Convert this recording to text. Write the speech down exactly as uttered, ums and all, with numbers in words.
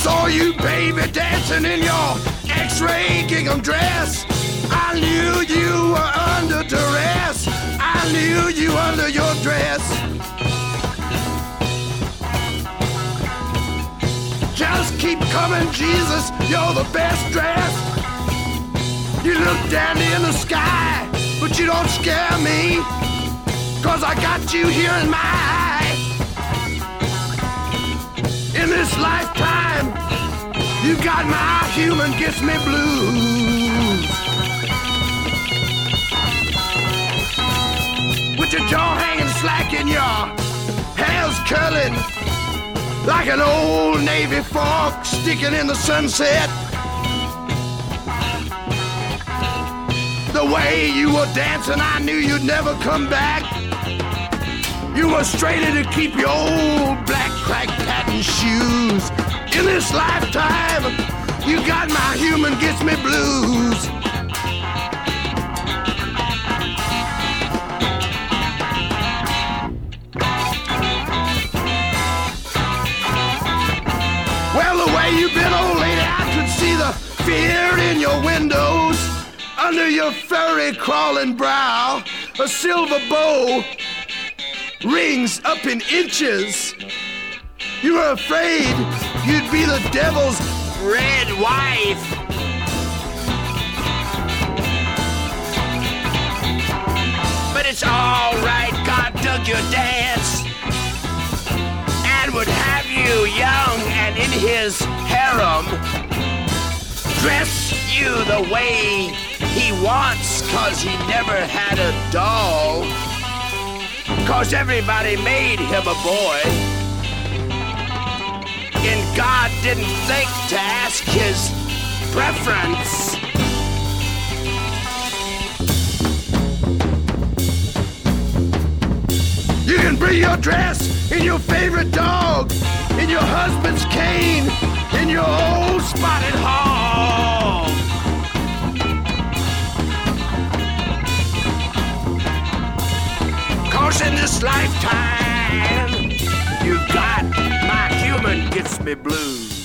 saw you, baby, dancing in your X-ray gingham dress. I knew you were under duress. I knew you under your dress. Just keep coming, Jesus, you're the best dressed. You look dandy in the sky, but you don't scare me, 'cause I got you here in my eye. In this lifetime, you got my human gets me blues. With your jaw hanging slack and your hair's curling like an old Navy fork sticking in the sunset. The way you were dancing, I knew you'd never come back. You were straighter to keep your old black crack patent shoes. In this lifetime, you got my human gets me blues. Well, the way you've been, old lady, I could see the fear in your windows. Under your furry crawling brow, a silver bow rings up in inches. You were afraid you'd be the devil's red wife. But it's all right, God dug your dance and would have you young and in his harem. Dress you the way he wants, 'cause he never had a doll. 'Cause everybody made him a boy. And God didn't think to ask his preference. You can bring your dress in your favorite dog, in your husband's cane, in your old spotted hog. Cause in this lifetime, you got my human gets me blues.